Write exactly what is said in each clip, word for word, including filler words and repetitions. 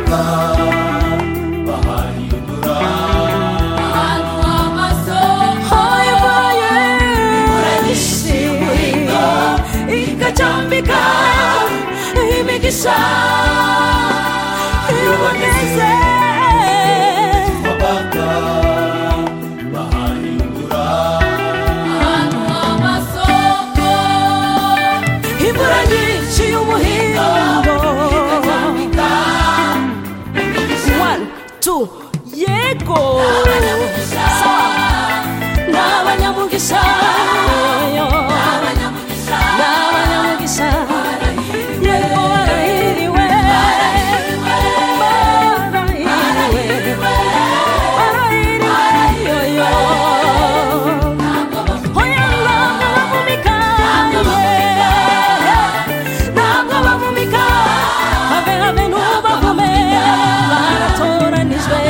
bubaka bahahindura ahantu h'amasoko y'umugisha ikacambika imigisha iyo bageze bubaka bahahindura ahantu h'amasoko imvura nyinshi y'umuhindo ikacambika imigisha one two yego n'abanyamugisha n'abanyamugisha n'abanyamugisha yego barahiriwe barahiriwe barahiriwe yo hoya ntabwo bavumika ntabwo bavumika habe habe ntubavume baratoranijwe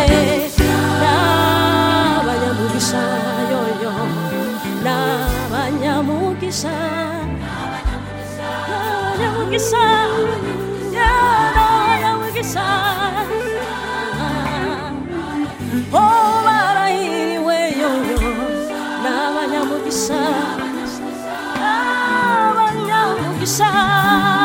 n'abanyamugisha yoyo n'abanyamugisha n'abanyamugisha n'abanyamugisha oh barahiriwe yoyo n'abanyamugisha n'abanyamugisha